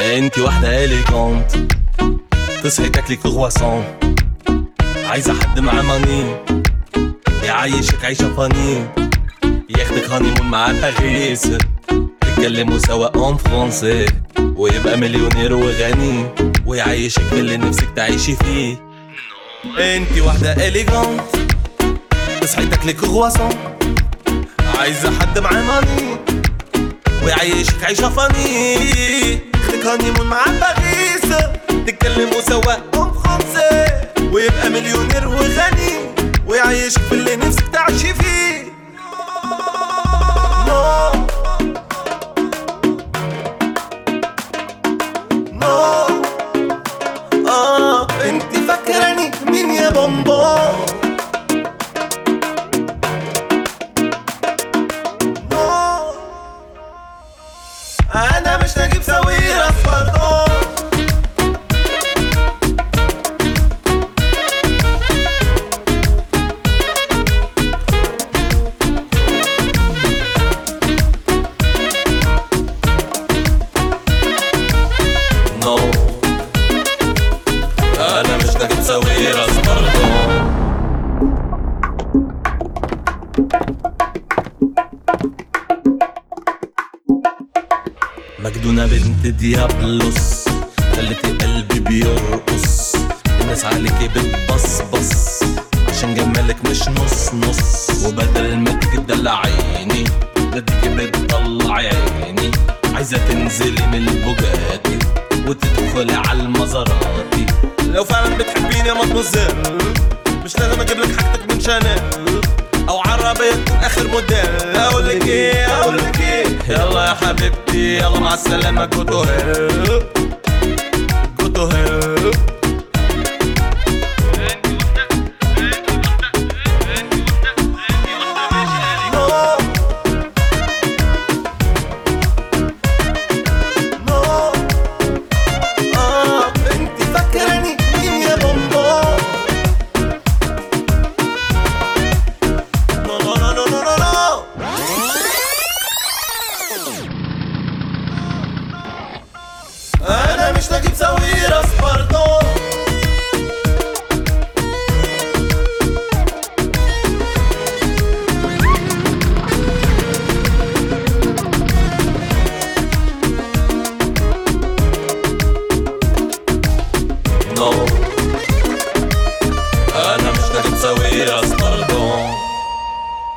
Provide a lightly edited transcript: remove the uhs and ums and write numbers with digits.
انتي واحدة اليجونت، تصحي تاكلي كرواسون، عايزة حد معاه ماني يعيشك عيشة فاني، ياخدك هانيمون مع باريس، تتكلموا سوا اون فرونسي، ويبقى مليونير وغني ويعيشك باللي نفسك تعيشي فيه. انتي واحدة اليجونت، تصحي تاكلي كرواسون، عايزة حد معاه ماني ويعيشك عيشة فاني، ياخدك هانيمون مع باريس، تتكلموا سوا اون فرونسي، ويبقى مليونير وغني ويعيشك باللي نفسك تعيشي فيه. نو نو انتي فاكراني مين يا بومبو؟ نو انا مش نجيب ساويرس برضو. نو انا مش نجيب ساويرس برضو. مجدونة بنت ديابلوس، خلتي قلبي بيرقص، الناس عليكي بتبصبص عشان جمالك مش نص نص، وبدل ما تيجي تدلعيني بديكي بتطلعي عيني، عايزة تنزلي من البوجاتي وتدخلي على المزاراتي. لو فعلا بتحبيني يا مطمزل مش لازم اجيب لك حاجتك من شانيل او عربية تكون اخر موديل. اقولك ايه يلا يا حبيبتي، يلا مع السلامة، جو تو هيل جو تو هيل.